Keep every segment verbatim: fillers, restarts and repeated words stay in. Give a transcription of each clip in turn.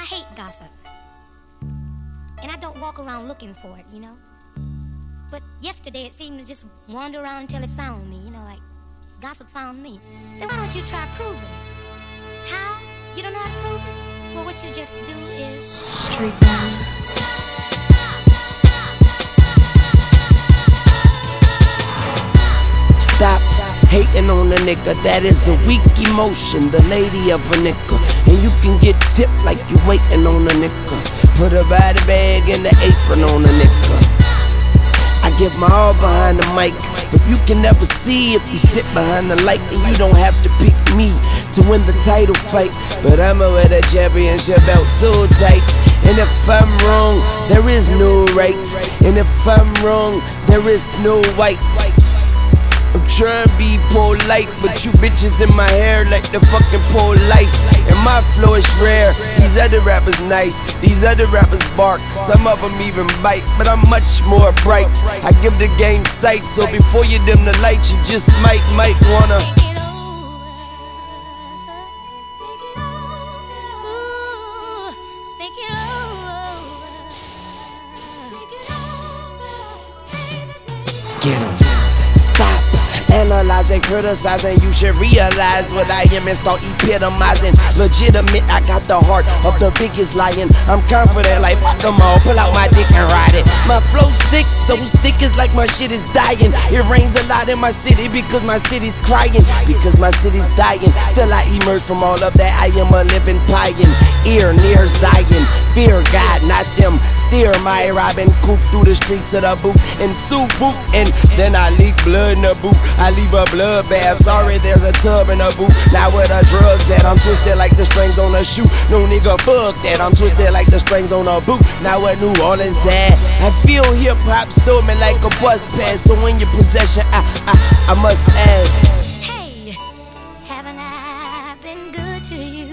I hate gossip. And I don't walk around looking for it, you know? But yesterday it seemed to just wander around until it found me, you know, like gossip found me. Then why don't you try proving it? How? You don't know how to prove it? Well, what you just do is Street Valley. Stop hating on a nigga, that is a weak emotion. The lady of a nigga, and you can get tipped like you waiting on a nigga. Put a body bag and the apron on a nigga. I give my all behind the mic, but you can never see if you sit behind the light. And you don't have to pick me to win the title fight, but I'ma wear the championship belt so tight. And if I'm wrong, there is no right, and if I'm wrong, there is no white. I'm trying to be polite, but you bitches in my hair like the fucking pole lights. And my flow is rare, these other rappers nice, these other rappers bark, some of them even bite, but I'm much more bright. I give the game sight, so before you dim the light, you just might, might wanna get 'em. Stop analyzing, criticizing, you should realize what I am and start epitomizing. Legitimate, I got the heart of the biggest lion. I'm confident like fuck them all, pull out my dick and ride it. My flow sick, so sick it's like my shit is dying. It rains a lot in my city because my city's crying, because my city's dying. Still I emerge from all of that, I am a living pioneer near Zion. Fear God, not them. Steer my Robin Coupe through the streets of the boot and suit boot, and then I leak blood in the boot. I leave a bloodbath. Sorry, there's a tub in the boot. Now where the drugs at? I'm twisted like the strings on a shoe. No nigga, fuck that. I'm twisted like the strings on a boot. Now where New Orleans at? I feel hip hop storming like a bus pass. So in your possession, I I I must ask. Hey, haven't I been good to you?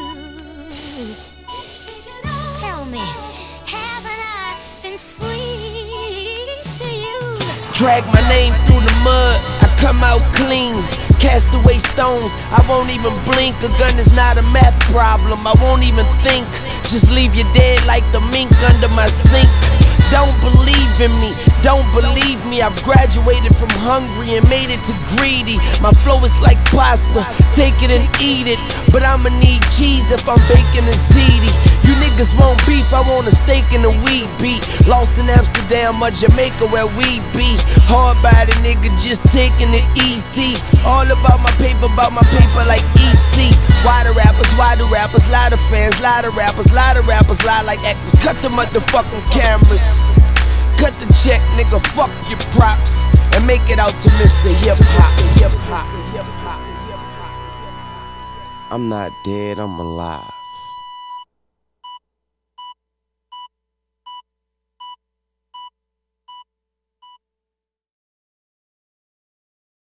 Tell me, haven't I been sweet to you? Drag my name through the mud, I come out clean. Cast away stones, I won't even blink. A gun is not a math problem, I won't even think. Just leave you dead like the mink under my sink. Don't believe in me, don't believe me. I've graduated from hungry and made it to greedy. My flow is like pasta, take it and eat it. But I'ma need cheese if I'm baking a ziti. You niggas want beef, I want a steak and a weed beat. Lost in Amsterdam or Jamaica where we be. Hard body nigga just taking it easy. All about my paper, about my paper like E C. Why the rappers, why the rappers, lie to fans, lie to rappers, lie to rappers, lie like actors. Cut the motherfucking cameras. Cut the check, nigga, fuck your props, and make it out to Mister Hip Hop. I'm not dead, I'm alive.